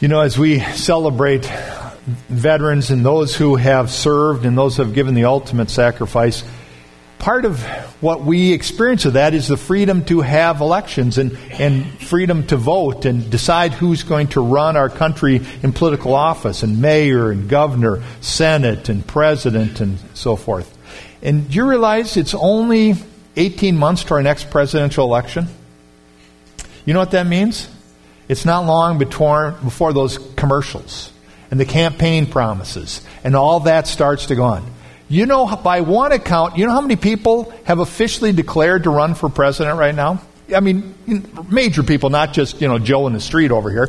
As we celebrate veterans and those who have served and those who have given the ultimate sacrifice, part of what we experience of that is the freedom to have elections and freedom to vote and decide who's going to run our country in political office, and mayor and governor, senate and president and so forth. And do you realize it's only 18 months to our next presidential election? You know what that means? It's not long before those commercials and the campaign promises and all that starts to go on. By one account, how many people have officially declared to run for president right now? I mean, major people, not just, Joe in the street over here.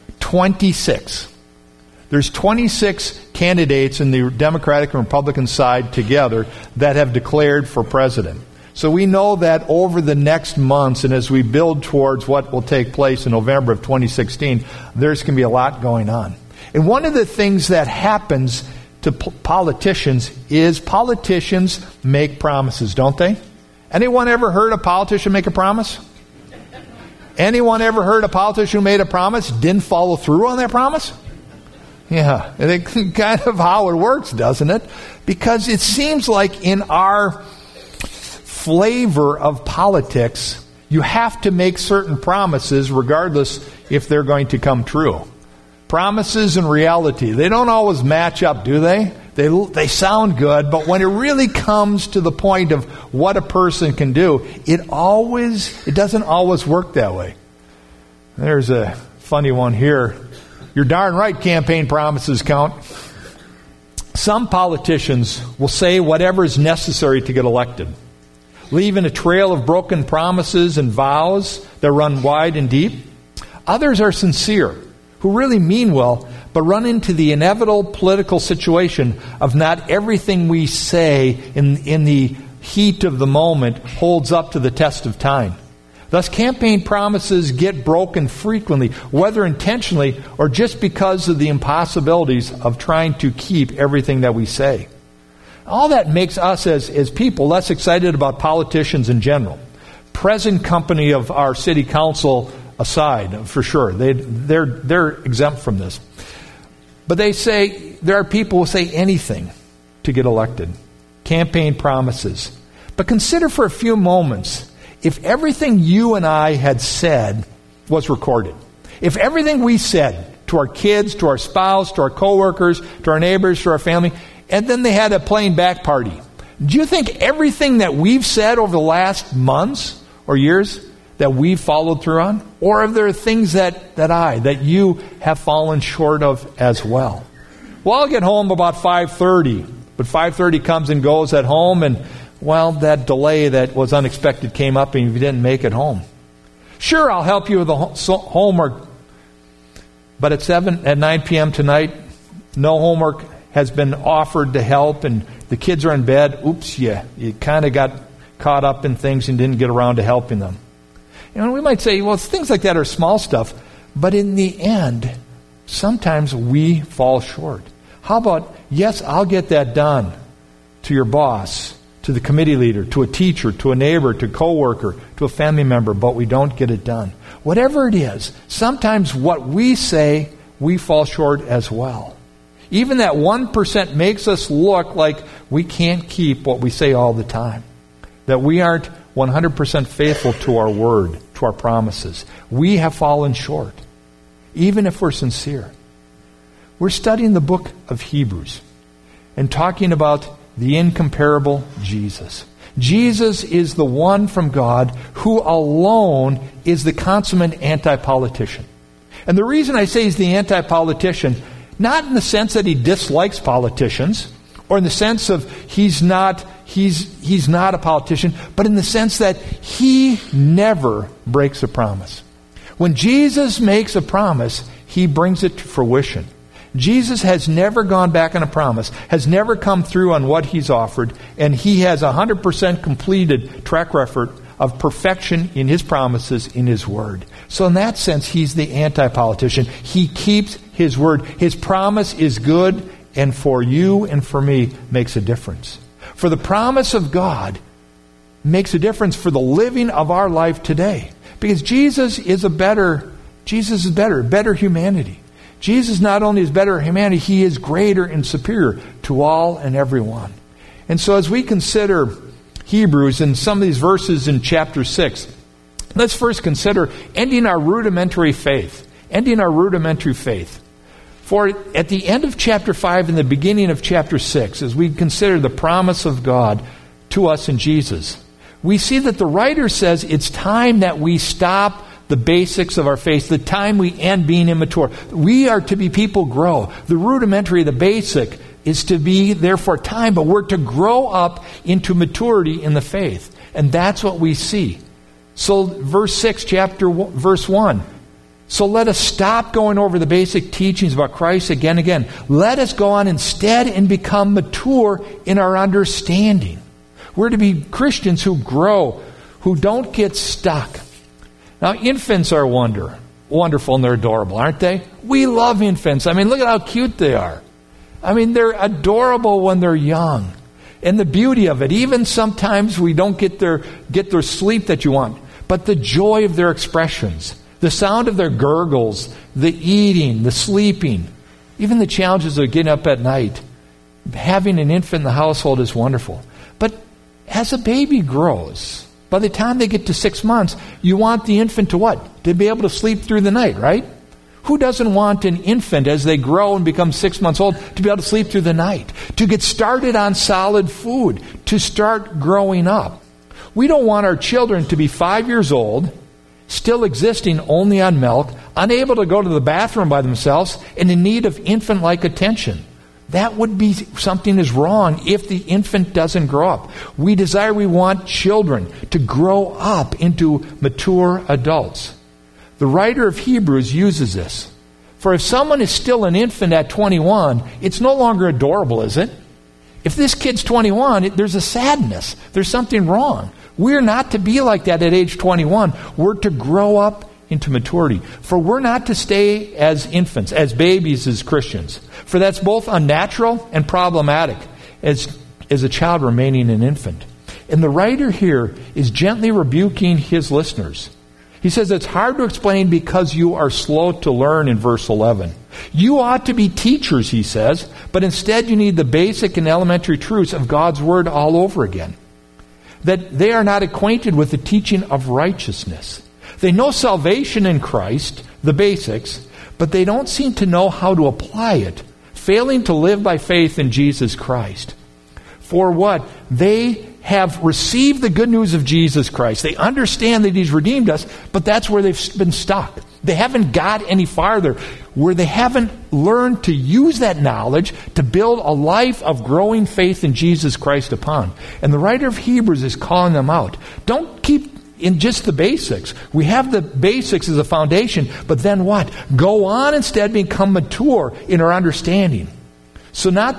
26. There's 26 candidates in the Democratic and Republican side together that have declared for president. So we know that over the next months and as we build towards what will take place in November of 2016, there's going to be a lot going on. And one of the things that happens to politicians is politicians make promises, don't they? Anyone ever heard a politician make a promise? Anyone ever heard a politician who made a promise, didn't follow through on that promise? Yeah, it's kind of how it works, doesn't it? Because it seems like in our flavor of politics, you have to make certain promises regardless if they're going to come true. Promises and reality, they don't always match up, do they? They sound good, but when it really comes to the point of what a person can do, it doesn't always work that way. There's a funny one here. You're darn right campaign promises count. Some politicians will say whatever is necessary to get elected, leaving a trail of broken promises and vows that run wide and deep. Others are sincere, who really mean well, but run into the inevitable political situation of not everything we say in the heat of the moment holds up to the test of time. Thus, campaign promises get broken frequently, whether intentionally or just because of the impossibilities of trying to keep everything that we say. All that makes us as people less excited about politicians in general. Present company of our city council aside, for sure. They're exempt from this. But there are people who say anything to get elected. Campaign promises. But consider for a few moments, if everything you and I had said was recorded, if everything we said to our kids, to our spouse, to our coworkers, to our neighbors, to our family, and then they had a playing back party, do you think everything that we've said over the last months or years that we've followed through on? Or are there things that you have fallen short of as well? Well, I'll get home about 5:30, but 5:30 comes and goes at home, and that delay that was unexpected came up and you didn't make it home. Sure, I'll help you with the homework, but at 9 p.m. tonight, no homework has been offered to help, and the kids are in bed. Oops, you kind of got caught up in things and didn't get around to helping them. We might say, things like that are small stuff, but in the end, sometimes we fall short. How about, yes, I'll get that done to your boss, to the committee leader, to a teacher, to a neighbor, to a coworker, to a family member, but we don't get it done. Whatever it is, sometimes what we say, we fall short as well. Even that 1% makes us look like we can't keep what we say all the time. That we aren't 100% faithful to our word, to our promises. We have fallen short, even if we're sincere. We're studying the book of Hebrews and talking about the incomparable Jesus. Jesus is the one from God who alone is the consummate anti-politician. And the reason I say he's the anti-politician, not in the sense that he dislikes politicians, or in the sense of he's not a politician, but in the sense that he never breaks a promise. When Jesus makes a promise, he brings it to fruition. Jesus has never gone back on a promise, has never come through on what he's offered, and he has 100% completed track record of perfection in his promises, in his word. So in that sense, he's the anti-politician. He keeps his word. His promise is good, and for you and for me makes a difference. For the promise of God makes a difference for the living of our life today. Because Jesus is better humanity. Jesus not only is better humanity, he is greater and superior to all and everyone. And so as we consider Hebrews and some of these verses in chapter 6, let's first consider ending our rudimentary faith. Ending our rudimentary faith. For at the end of chapter 5 and the beginning of chapter 6, as we consider the promise of God to us in Jesus, we see that the writer says it's time that we stop the basics of our faith, the time we end being immature. We are to be people grow. The rudimentary, the basic, is to be there for a time, but we're to grow up into maturity in the faith. And that's what we see. So verse 6, verse 1. So let us stop going over the basic teachings about Christ again and again. Let us go on instead and become mature in our understanding. We're to be Christians who grow, who don't get stuck. Now, infants are wonderful and they're adorable, aren't they? We love infants. I mean, look at how cute they are. I mean, they're adorable when they're young. And the beauty of it, even sometimes we don't get their sleep that you want, but the joy of their expressions, the sound of their gurgles, the eating, the sleeping, even the challenges of getting up at night. Having an infant in the household is wonderful. But as a baby grows, by the time they get to 6 months, you want the infant to what? To be able to sleep through the night, right? Who doesn't want an infant as they grow and become 6 months old to be able to sleep through the night? To get started on solid food, to start growing up. We don't want our children to be 5 years old, still existing only on milk, unable to go to the bathroom by themselves, and in need of infant-like attention. That would be something is wrong if the infant doesn't grow up. We want children to grow up into mature adults. The writer of Hebrews uses this. For if someone is still an infant at 21, it's no longer adorable, is it? If this kid's 21, there's a sadness. There's something wrong. We're not to be like that at age 21. We're to grow up into maturity. For we're not to stay as infants, as babies, as Christians. For that's both unnatural and problematic as a child remaining an infant. And the writer here is gently rebuking his listeners. He says it's hard to explain because you are slow to learn in verse 11. You ought to be teachers, he says, but instead you need the basic and elementary truths of God's Word all over again. That they are not acquainted with the teaching of righteousness. They know salvation in Christ, the basics, but they don't seem to know how to apply it, failing to live by faith in Jesus Christ. For what? They have received the good news of Jesus Christ. They understand that He's redeemed us, but that's where they've been stuck. They haven't got any farther, where they haven't learned to use that knowledge to build a life of growing faith in Jesus Christ upon. And the writer of Hebrews is calling them out. Don't keep in just the basics. We have the basics as a foundation, but then what? Go on instead, become mature in our understanding. So not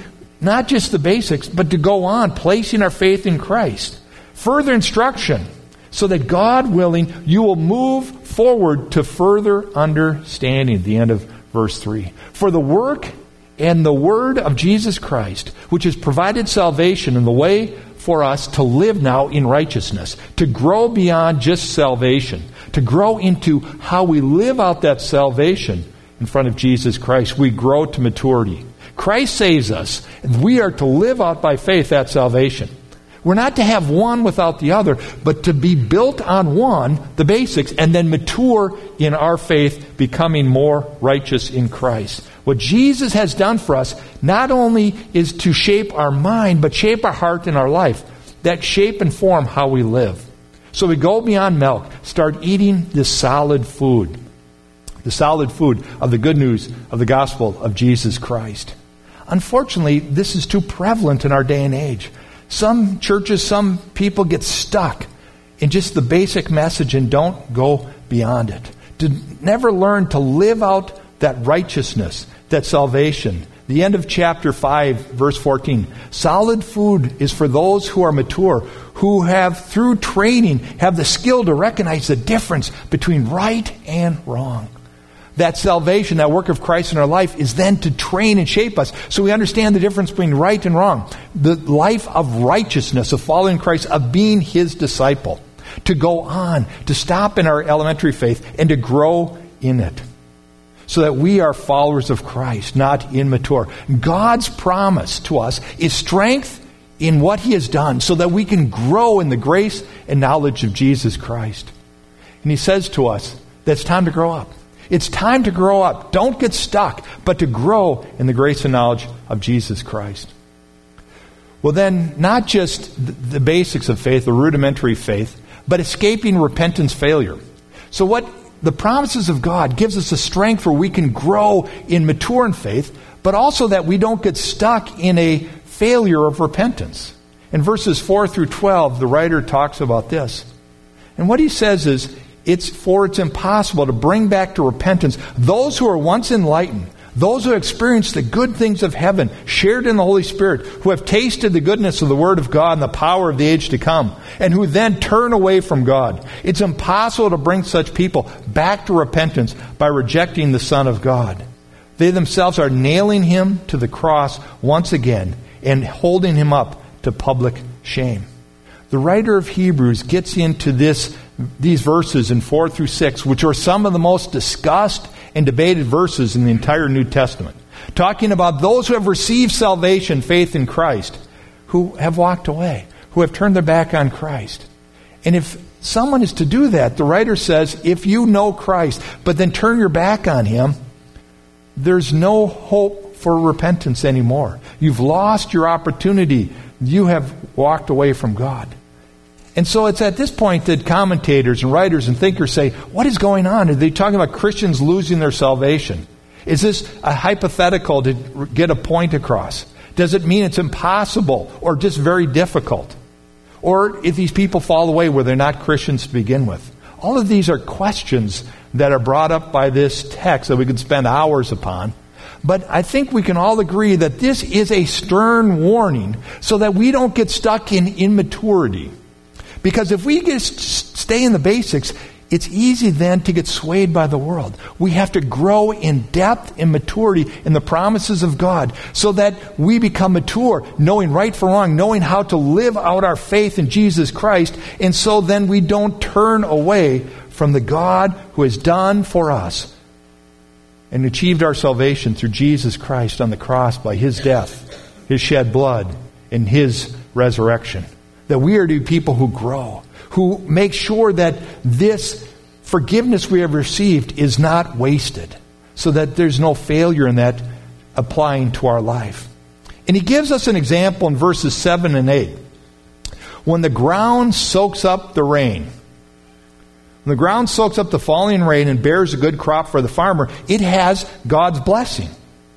just the basics, but to go on, placing our faith in Christ. Further instruction, so that God willing, you will move forward to further understanding. The end of verse 3. For the work and the word of Jesus Christ, which has provided salvation in the way for us to live now in righteousness, to grow beyond just salvation, to grow into how we live out that salvation in front of Jesus Christ. We grow to maturity. Christ saves us, and we are to live out by faith that salvation. We're not to have one without the other, but to be built on one, the basics, and then mature in our faith, becoming more righteous in Christ. What Jesus has done for us not only is to shape our mind, but shape our heart and our life, that shape and form how we live. So we go beyond milk, start eating this solid food, the solid food of the good news of the gospel of Jesus Christ. Unfortunately, this is too prevalent in our day and age. Some churches, some people get stuck in just the basic message and don't go beyond it. To never learn to live out that righteousness, that salvation. The end of chapter 5, verse 14. Solid food is for those who are mature, who have, through training, have the skill to recognize the difference between right and wrong. That salvation, that work of Christ in our life, is then to train and shape us so we understand the difference between right and wrong. The life of righteousness, of following Christ, of being His disciple. To go on, to stop in our elementary faith, and to grow in it. so that we are followers of Christ, not immature. God's promise to us is strength in what He has done so that we can grow in the grace and knowledge of Jesus Christ. And He says to us that it's time to grow up. It's time to grow up. Don't get stuck, but to grow in the grace and knowledge of Jesus Christ. Well then, not just the basics of faith, the rudimentary faith, but escaping repentance failure. So what the promises of God gives us a strength where we can grow in mature in faith, but also that we don't get stuck in a failure of repentance. In verses 4 through 12, the writer talks about this. And what he says is, it's impossible to bring back to repentance those who are once enlightened, those who experienced the good things of heaven, shared in the Holy Spirit, who have tasted the goodness of the Word of God and the power of the age to come, and who then turn away from God. It's impossible to bring such people back to repentance by rejecting the Son of God. They themselves are nailing Him to the cross once again and holding Him up to public shame. The writer of Hebrews gets into these verses in 4 through 6, which are some of the most discussed and debated verses in the entire New Testament, talking about those who have received salvation, faith in Christ, who have walked away, who have turned their back on Christ. And if someone is to do that, the writer says, if you know Christ, but then turn your back on Him, there's no hope for repentance anymore. You've lost your opportunity. You have walked away from God. And so it's at this point that commentators and writers and thinkers say, what is going on? Are they talking about Christians losing their salvation? Is this a hypothetical to get a point across? Does it mean it's impossible or just very difficult? Or if these people fall away, were they not Christians to begin with? All of these are questions that are brought up by this text that we could spend hours upon. But I think we can all agree that this is a stern warning so that we don't get stuck in immaturity. Because if we just stay in the basics, it's easy then to get swayed by the world. We have to grow in depth and maturity in the promises of God so that we become mature, knowing right from wrong, knowing how to live out our faith in Jesus Christ, and so then we don't turn away from the God who has done for us and achieved our salvation through Jesus Christ on the cross by His death, His shed blood, and His resurrection. That we are to be people who grow, who make sure that this forgiveness we have received is not wasted, so that there's no failure in that applying to our life. And he gives us an example in verses 7 and 8. When the ground soaks up the rain, when the ground soaks up the falling rain and bears a good crop for the farmer, it has God's blessing.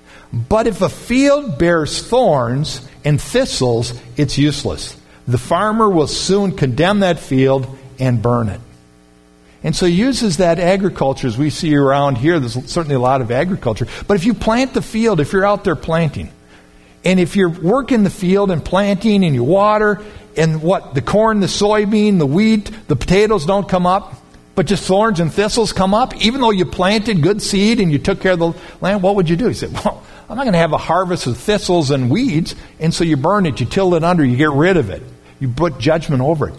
But if a field bears thorns and thistles, it's useless. The farmer will soon condemn that field and burn it. And so he uses that agriculture as we see around here. There's certainly a lot of agriculture. But if you plant the field, if you're out there planting, and if you're working the field and planting and you water, and the corn, the soybean, the wheat, the potatoes don't come up, but just thorns and thistles come up, even though you planted good seed and you took care of the land, what would you do? He said, well, I'm not going to have a harvest of thistles and weeds, and so you burn it, you till it under, you get rid of it. You put judgment over it.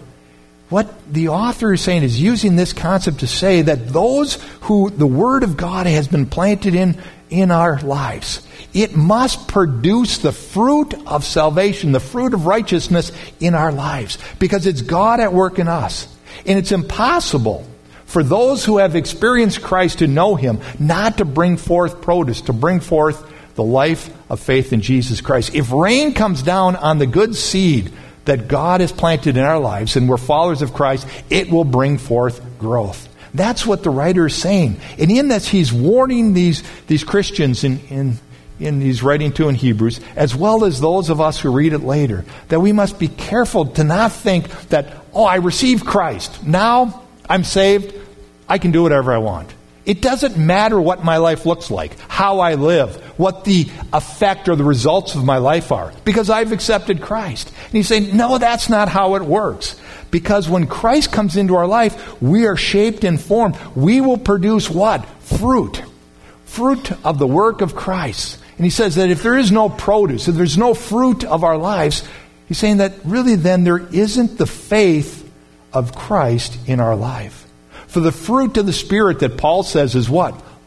What the author is saying is using this concept to say that those who the Word of God has been planted in our lives, it must produce the fruit of salvation, the fruit of righteousness in our lives, because it's God at work in us. And it's impossible for those who have experienced Christ to know Him not to bring forth produce, to bring forth the life of faith in Jesus Christ. If rain comes down on the good seed that God has planted in our lives, and we're followers of Christ, it will bring forth growth. That's what the writer is saying. And in this, he's warning these Christians in these writing to in Hebrews, as well as those of us who read it later, that we must be careful to not think that, I received Christ. Now I'm saved. I can do whatever I want. It doesn't matter what my life looks like, how I live, what the effect or the results of my life are, because I've accepted Christ. And he's saying, no, that's not how it works. Because when Christ comes into our life, we are shaped and formed. We will produce what? Fruit. Fruit of the work of Christ. And he says that if there is no produce, if there's no fruit of our lives, he's saying that really then there isn't the faith of Christ in our life. For the fruit of the Spirit that Paul says is what?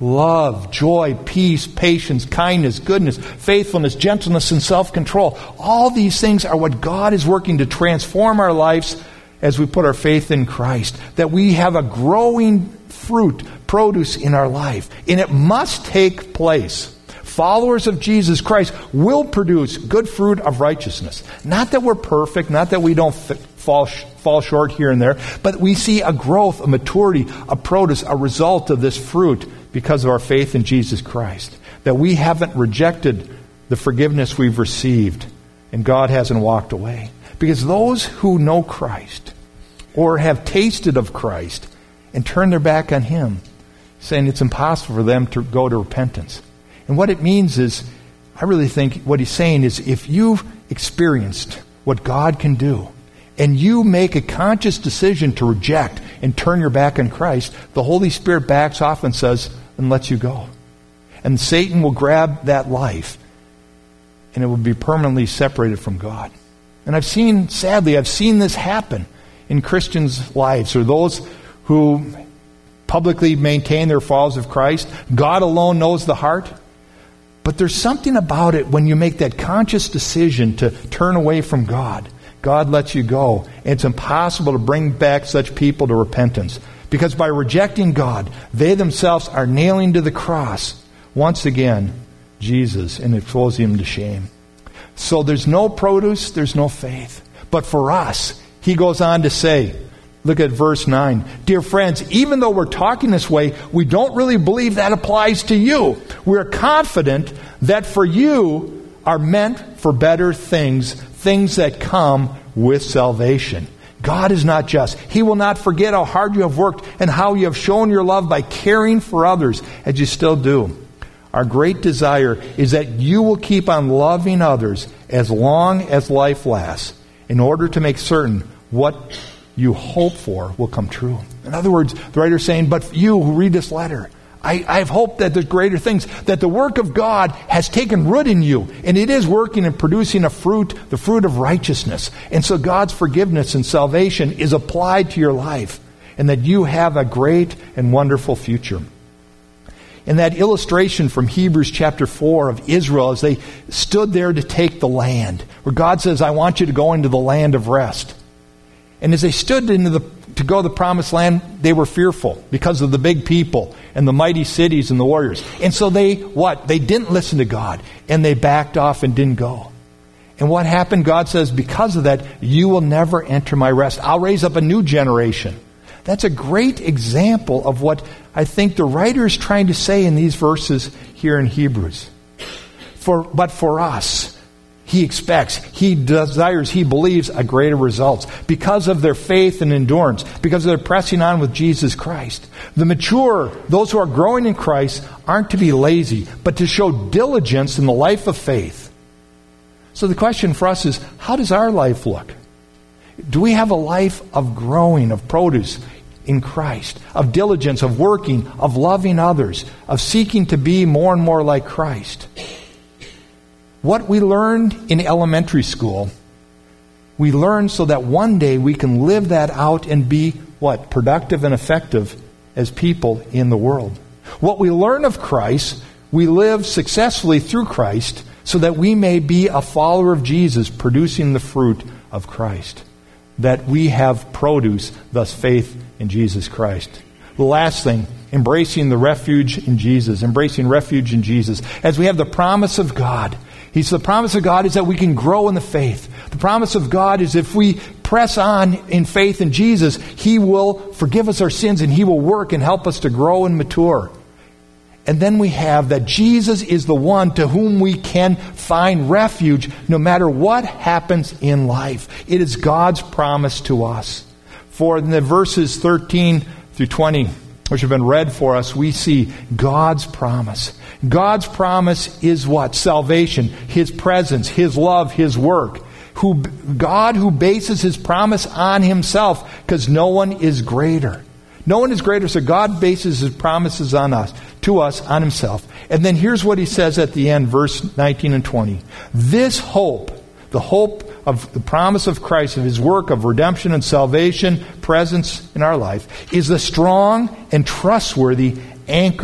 love, joy, peace, patience, kindness, goodness, faithfulness, gentleness, and self-control. All these things are what God is working to transform our lives as we put our faith in Christ. That we have a growing fruit, produce in our life. And it must take place. Followers of Jesus Christ will produce good fruit of righteousness. Not that we're perfect, not that we don't fall short here and there, but we see a growth, a maturity, a produce, a result of this fruit because of our faith in Jesus Christ. That we haven't rejected the forgiveness we've received and God hasn't walked away. Because those who know Christ or have tasted of Christ and turn their back on Him, saying it's impossible for them to go to repentance. And what it means is, I really think what he's saying is, if you've experienced what God can do, and you make a conscious decision to reject and turn your back on Christ, the Holy Spirit backs off and says, and lets you go. And Satan will grab that life, and it will be permanently separated from God. And sadly, I've seen this happen in Christians' lives, or those who publicly maintain their followers of Christ. God alone knows the heart. But there's something about it when you make that conscious decision to turn away from God. God lets you go. And it's impossible to bring back such people to repentance. Because by rejecting God, they themselves are nailing to the cross, once again, Jesus, and exposing Him to shame. So there's no produce, there's no faith. But for us, he goes on to say, look at verse 9. Dear friends, even though we're talking this way, we don't really believe that applies to you. We're confident that for you are meant for better things, things that come with salvation. God is not just. He will not forget how hard you have worked and how you have shown your love by caring for others, as you still do. Our great desire is that you will keep on loving others as long as life lasts, in order to make certain what you hope for will come true. In other words, the writer is saying, but you who read this letter, I have hope that there's greater things, that the work of God has taken root in you, and it is working and producing a fruit, the fruit of righteousness. And so God's forgiveness and salvation is applied to your life, and that you have a great and wonderful future. And that illustration from Hebrews chapter 4 of Israel as they stood there to take the land, where God says, I want you to go into the land of rest. And as they stood to go to the promised land, they were fearful because of the big people and the mighty cities and the warriors. And so they didn't listen to God, and they backed off and didn't go. And what happened? God says, because of that, you will never enter my rest. I'll raise up a new generation. That's a great example of what I think the writer is trying to say in these verses here in Hebrews. But for us, he expects, he desires, he believes a greater results because of their faith and endurance, because of their pressing on with Jesus Christ. The mature, those who are growing in Christ, aren't to be lazy, but to show diligence in the life of faith. So the question for us is, how does our life look? Do we have a life of growing, of produce in Christ, of diligence, of working, of loving others, of seeking to be more and more like Christ? What we learned in elementary school, we learned so that one day we can live that out and be, productive and effective as people in the world. What we learn of Christ, we live successfully through Christ so that we may be a follower of Jesus, producing the fruit of Christ. That we have produce, thus faith in Jesus Christ. The last thing, embracing the refuge in Jesus, embracing refuge in Jesus. As we have the promise of God, the promise of God is that we can grow in the faith. The promise of God is if we press on in faith in Jesus, He will forgive us our sins and He will work and help us to grow and mature. And then we have that Jesus is the one to whom we can find refuge no matter what happens in life. It is God's promise to us. For in the verses 13 through 20, which have been read for us, we see God's promise. God's promise is what? Salvation, His presence, His love, His work. God who bases His promise on Himself, because no one is greater. No one is greater, so God bases His promises on us, to us, on Himself. And then here's what He says at the end, verse 19 and 20. This hope, the hope of the promise of Christ, of His work of redemption and salvation, presence in our life, is a strong and trustworthy anchor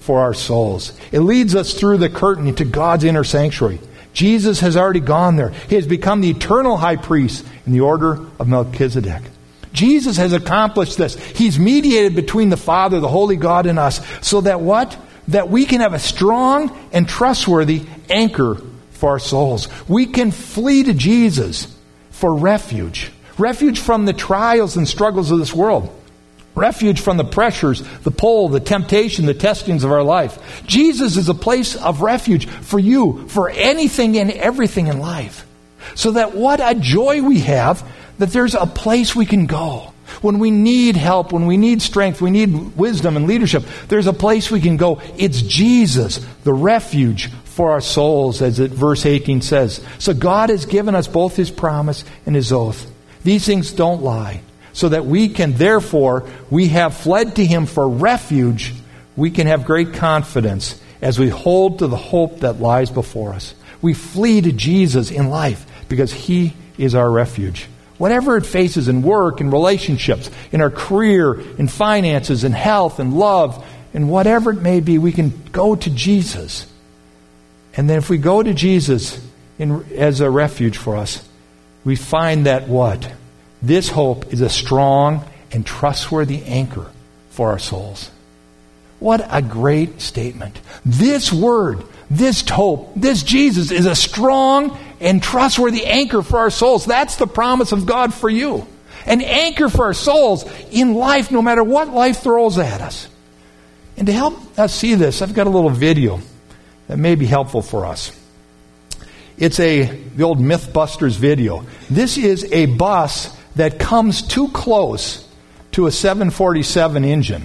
for our souls. It leads us through the curtain into God's inner sanctuary. Jesus has already gone there. He has become the eternal high priest in the order of Melchizedek. Jesus has accomplished this. He's mediated between the Father, the Holy God, and us, so that what? That we can have a strong and trustworthy anchor for our souls. We can flee to Jesus for refuge. Refuge from the trials and struggles of this world. Refuge from the pressures, the pull, the temptation, the testings of our life. Jesus is a place of refuge for you, for anything and everything in life. So that what a joy we have, that there's a place we can go. When we need help, when we need strength, we need wisdom and leadership, there's a place we can go. It's Jesus, the refuge for our souls, as verse 18 says. So God has given us both His promise and His oath. These things don't lie. So that we can, therefore, we have fled to Him for refuge. We can have great confidence as we hold to the hope that lies before us. We flee to Jesus in life because He is our refuge. Whatever it faces in work, in relationships, in our career, in finances, in health, in love, and whatever it may be, we can go to Jesus. And then if we go to Jesus as a refuge for us, we find that what? This hope is a strong and trustworthy anchor for our souls. What a great statement. This word, this hope, this Jesus is a strong and trustworthy anchor for our souls. That's the promise of God for you. An anchor for our souls in life, no matter what life throws at us. And to help us see this, I've got a little video that may be helpful for us. It's the old Mythbusters video. This is a bus that comes too close to a 747 engine.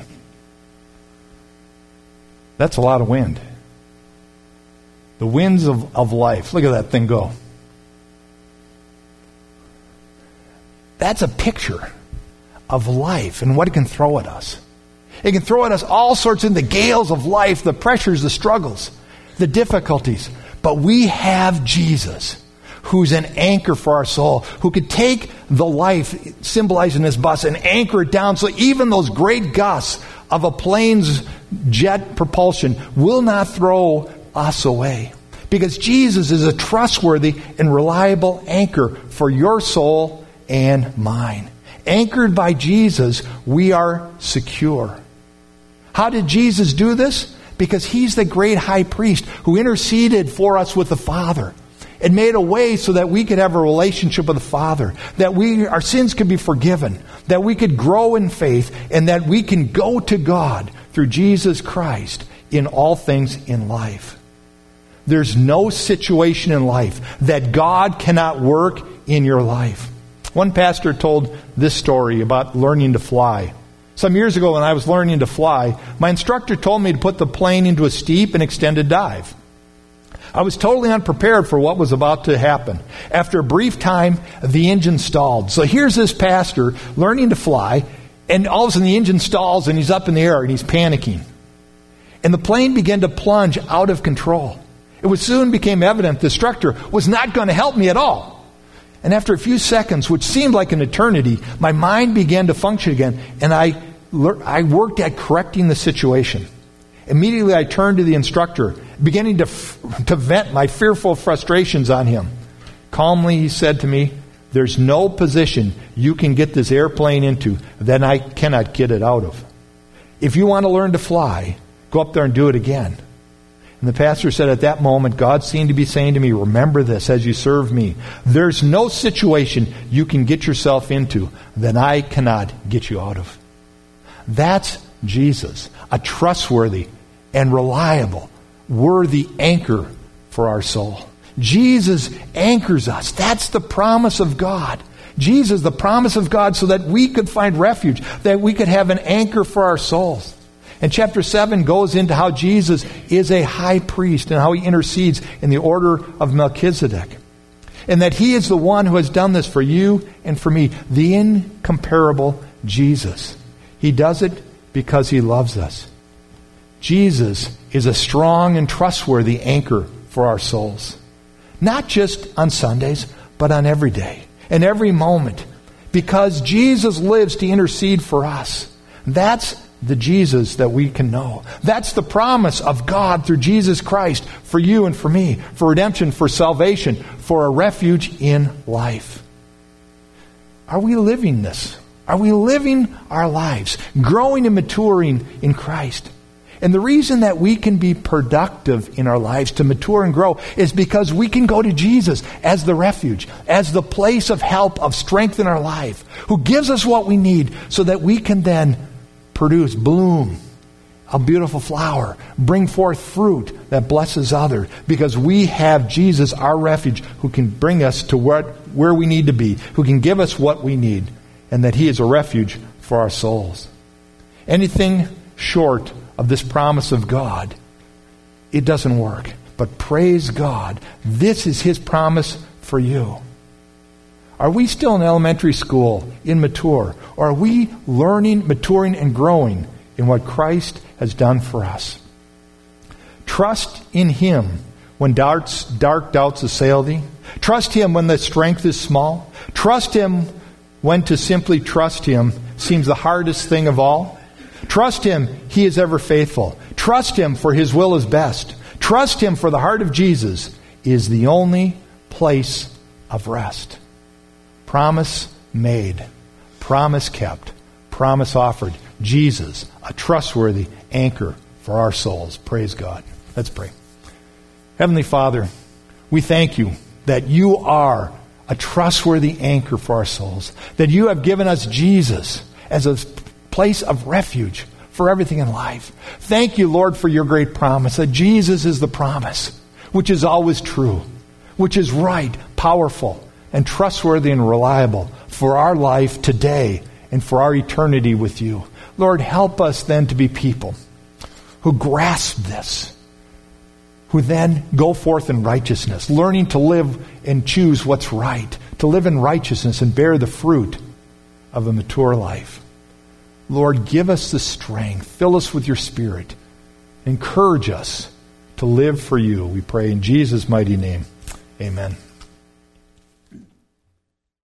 That's a lot of wind. The winds of life. Look at that thing go. That's a picture of life and what it can throw at us. It can throw at us all sorts of the gales of life, the pressures, the struggles, the difficulties. But we have Jesus, who's an anchor for our soul, who could take the life symbolized in this bus and anchor it down so even those great gusts of a plane's jet propulsion will not throw us away. Because Jesus is a trustworthy and reliable anchor for your soul and mine. Anchored by Jesus, we are secure. How did Jesus do this? Because He's the great high priest who interceded for us with the Father and made a way so that we could have a relationship with the Father, that our sins could be forgiven, that we could grow in faith, and that we can go to God through Jesus Christ in all things in life. There's no situation in life that God cannot work in your life. One pastor told this story about learning to fly. Some years ago when I was learning to fly, my instructor told me to put the plane into a steep and extended dive. I was totally unprepared for what was about to happen. After a brief time, the engine stalled. So here's this pastor learning to fly, and all of a sudden the engine stalls and he's up in the air and he's panicking. And the plane began to plunge out of control. It soon became evident the instructor was not going to help me at all. And after a few seconds, which seemed like an eternity, my mind began to function again, and I worked at correcting the situation. Immediately I turned to the instructor, beginning to vent my fearful frustrations on him. Calmly he said to me, "There's no position you can get this airplane into that I cannot get it out of. If you want to learn to fly, go up there and do it again." And the pastor said at that moment, God seemed to be saying to me, "Remember this as you serve me. There's no situation you can get yourself into that I cannot get you out of." That's Jesus, a trustworthy and reliable, worthy anchor for our soul. Jesus anchors us. That's the promise of God. Jesus, the promise of God, so that we could find refuge, that we could have an anchor for our souls. And chapter 7 goes into how Jesus is a high priest and how He intercedes in the order of Melchizedek. And that He is the one who has done this for you and for me, the incomparable Jesus. He does it because He loves us. Jesus is a strong and trustworthy anchor for our souls. Not just on Sundays, but on every day and every moment. Because Jesus lives to intercede for us. That's the Jesus that we can know. That's the promise of God through Jesus Christ for you and for me, for redemption, for salvation, for a refuge in life. Are we living this? Are we living our lives, growing and maturing in Christ? And the reason that we can be productive in our lives, to mature and grow, is because we can go to Jesus as the refuge, as the place of help, of strength in our life, who gives us what we need so that we can then produce, bloom a beautiful flower, bring forth fruit that blesses others, because we have Jesus, our refuge, who can bring us to where we need to be, who can give us what we need, and that He is a refuge for our souls. Anything short of this promise of God, it doesn't work. But praise God, this is His promise for you. Are we still in elementary school, immature? Or are we learning, maturing, and growing in what Christ has done for us? Trust in Him when dark doubts assail thee. Trust Him when the strength is small. Trust Him when to simply trust Him seems the hardest thing of all. Trust Him, He is ever faithful. Trust Him, for His will is best. Trust Him, for the heart of Jesus is the only place of rest. Promise made. Promise kept. Promise offered. Jesus, a trustworthy anchor for our souls. Praise God. Let's pray. Heavenly Father, we thank You that You are a trustworthy anchor for our souls. That You have given us Jesus as a place of refuge for everything in life. Thank You, Lord, for Your great promise, that Jesus is the promise, which is always true, which is right, powerful, and trustworthy and reliable for our life today and for our eternity with You. Lord, help us then to be people who grasp this, who then go forth in righteousness, learning to live and choose what's right, to live in righteousness and bear the fruit of a mature life. Lord, give us the strength. Fill us with Your Spirit. Encourage us to live for You. We pray in Jesus' mighty name. Amen.